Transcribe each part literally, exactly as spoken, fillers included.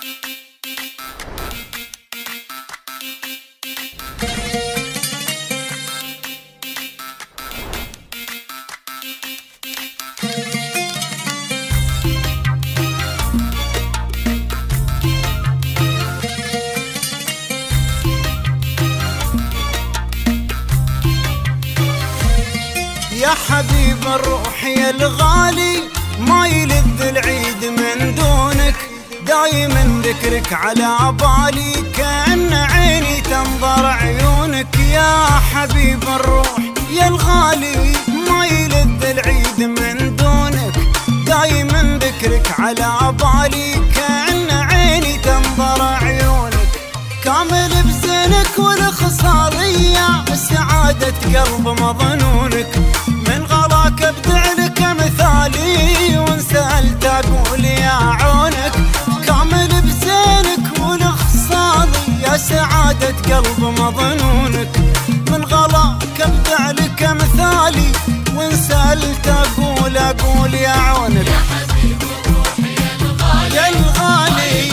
يا حبيب الروح يا الغالي، ما يلذ العيد من دونك، دايما ذكرك على بالي، كأن عيني تنظر عيونك. يا حبيب الروح يا الغالي، ما يلذ العيد من دونك، دايما ذكرك على بالي، كأن عيني تنظر عيونك. كامل بزينك والخصالية، سعادة قلب مظنونك، من غلاك ابدع لك مثالي، وان سألت اقول يا عونك. كامل بزينك والخصالية، سعادة قلب مظنونك، من غلاك ابدع لك مثالي، وان سألت اقول اقول يا عونك. يا حبيب الروح يا الغالي، يا الغالي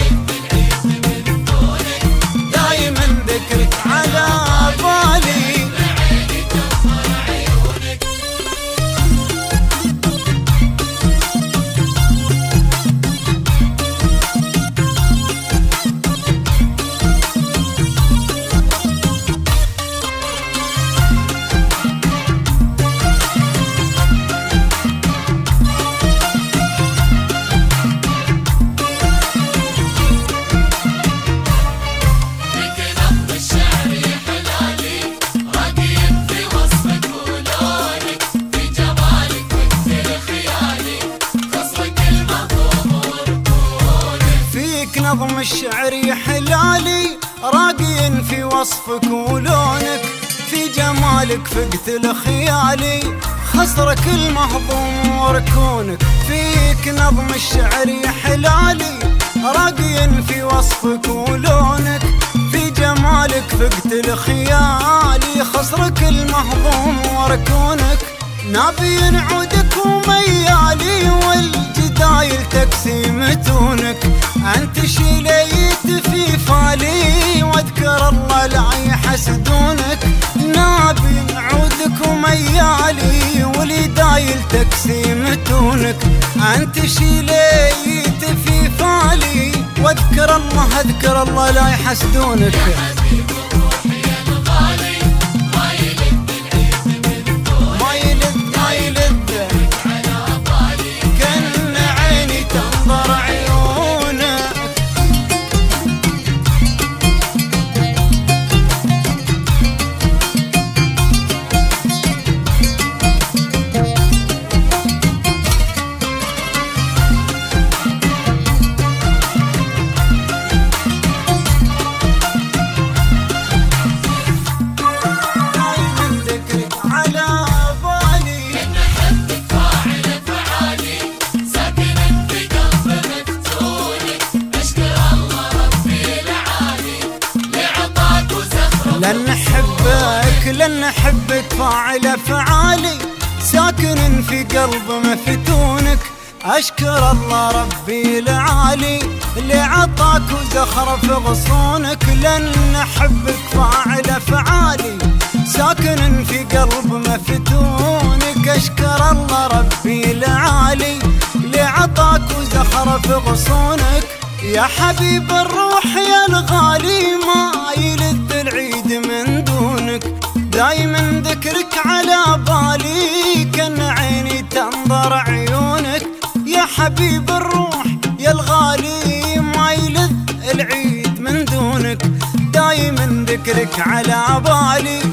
دايما ذكرك على بالي. عيني تنظر عيونك. نظم الشعر يحلالي، راقي في وصفك ولونك، في جمالك فقت الخيالي، خصرك المهضوم وركونك. فيك نظم الشعر يحلالي، راقي في وصفك ولونك، في جمالك فقت الخيالي، خصرك المهضوم وركونك. نابي عودك وميالي، والجدايل تقسيمتونك، انت شليت في فالي، واذكر الله لا يحسدونك. نابي عودك وميالي، والجدايل تقسيمتونك، انت شليت في فالي، واذكر الله اذكر الله لا يحسدونك. يا حبيب الروح يا الغالي، ما يلذ العيد من دونك، ما يلذ ما يلذ على بالي، كأن عيني تنظر عيونك. دايما ذكرك على بالي، إن حبك فاعل فعالي، ساكنا في قلب مفتونك، أشكر الله ربي العالي، لعطاك وزخرف. لن نحبك لن نحبك فاعل فعالي، ساكن في قلب مفتونك، أشكر الله ربي العالي، اللي عطاك وزخرف غصونك. لن نحبك فاعل فعالي، ساكن في قلب مفتونك، أشكر الله ربي العالي، اللي عطاك وزخرف غصونك. يا حبيب الروح يا الغالي، ما يلذ العيد من دونك، دايما ذكرك على بالي، كأن عيني تنظر عيونك. يا حبيب الروح يا الغالي، ما يلذ العيد من دونك، دايما ذكرك على بالي،